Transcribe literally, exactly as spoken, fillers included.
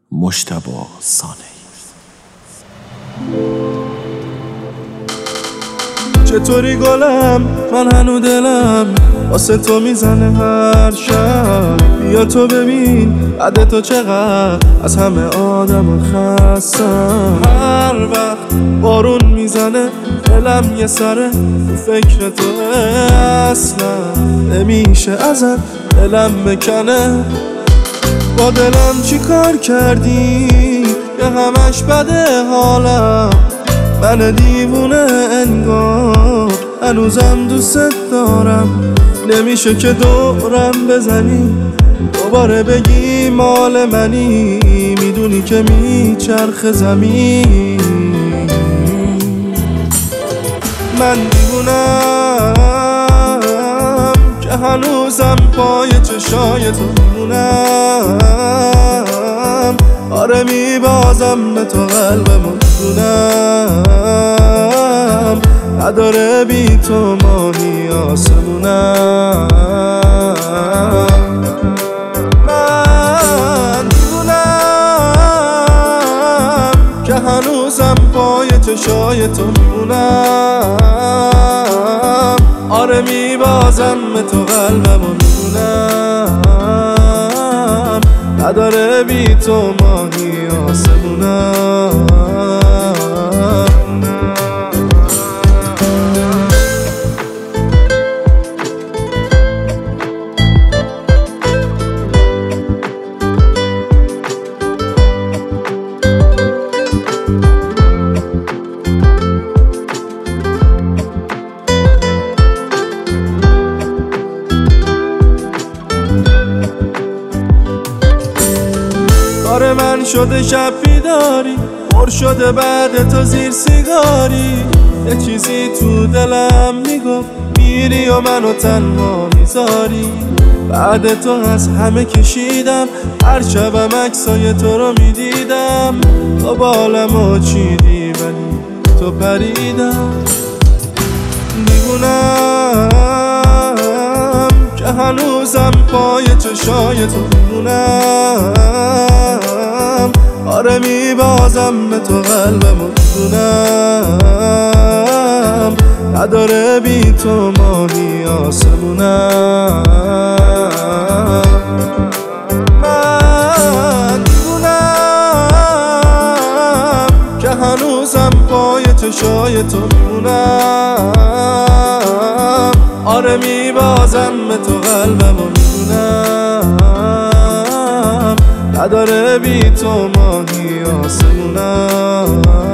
مجتبی صانعی. چطوری گلم، من هنو دلم واسه تو میزنه هر شب. بیا تو ببین عده تو چقدر از همه آدم خستم. هر وقت بارون میزنه دلم یه سره تو فکر تو، اصلا نمیشه ازت دلم بکنه. با دلم چی کار کردی که همش بده حالم؟ من دیوونه انگار هنوزم دوست دارم. نمیشه که دورم بزنی دوباره بگی مال منی، میدونی که میچرخ زمین. من دیوونم که هنوزم پای چشای تو میمونم. آره میبازم به تو قلبمو دونم، نداره بی تو ماهی آسمونم. من دیوونم که هنوزم پای چشای تو میمونم. آره میبازم به تو قلبمو دونم، نداره بی تو ماهی آسمونم. کار من شده شب بیداری، پر شده بعد تو زیر سیگاری. یه چیزی تو دلم میگفت میری و منو تنها میذاری. بعد تو از همه کشیدم، هر شبم عکسای تو رو میدیدم. تو بالمو چیدی ولی تو پریدم. دیوونم که هنوزم پای چشای تو میمونم. آره میبازم به تو قلبمو دونم، نداره بی تو ماهی آسمونم. من دیوونم که هنوزم پای چشای تو میمونم. آره میبازم به تو قلبمو دونم، نداره بی تو ماهی آسمونم.